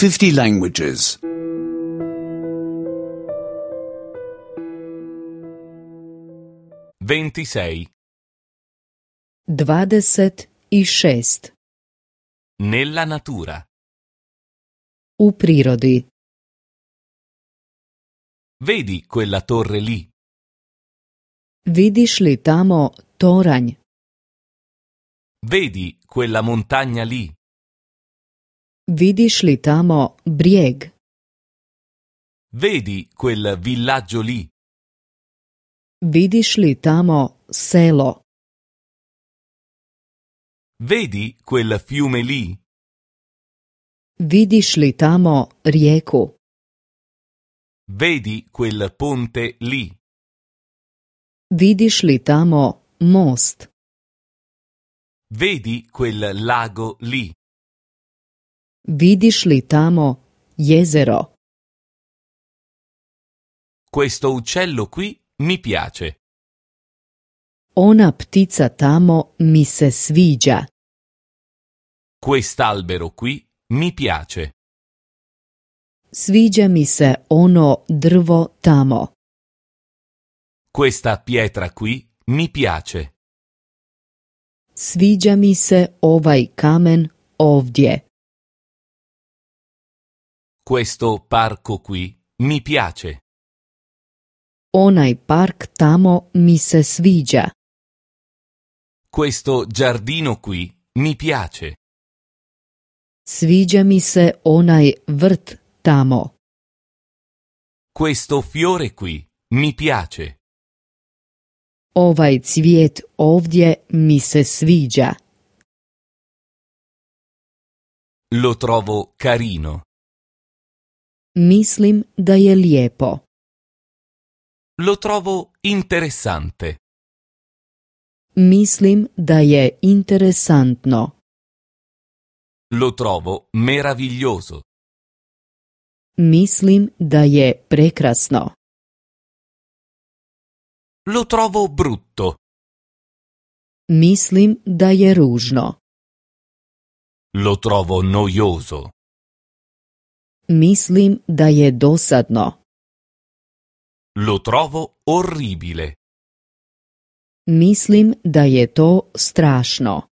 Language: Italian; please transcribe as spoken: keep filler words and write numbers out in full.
fifty languages. ventisei. Dvadeset i šest. Nella natura. U prirodi. Vedi quella torre lì? Vidiš li tamo toranj? Vedi quella montagna lì? Vidiš li tamo brijeg? Vedi quel villaggio lì? Vidiš li tamo selo? Vedi quel fiume lì? Vidiš li tamo rijeku? Vedi quel ponte lì? Vidiš li tamo most? Vedi quel lago lì? Vidiš li tamo jezero? Questo uccello qui mi piace. Ona ptica tamo mi se sviđa. Quest'albero qui mi piace. Sviđa mi se ono drvo tamo. Questa pietra qui mi piace. Sviđa mi se ovaj kamen ovdje. Questo parco qui mi piace. Onaj park tamo mi se sviđa. Questo giardino qui mi piace. Sviđa mi se onaj vrt tamo. Questo fiore qui mi piace. Ovaj cvijet ovdje mi se sviđa. Lo trovo carino. Mislim da je lijepo. Lo trovo interessante. Mislim da je interesantno. Lo trovo meraviglioso. Mislim da je prekrasno. Lo trovo brutto. Mislim da je ružno. Lo trovo noioso. Mislim da je dosadno. Lo trovo orribile. Mislim da je to strašno.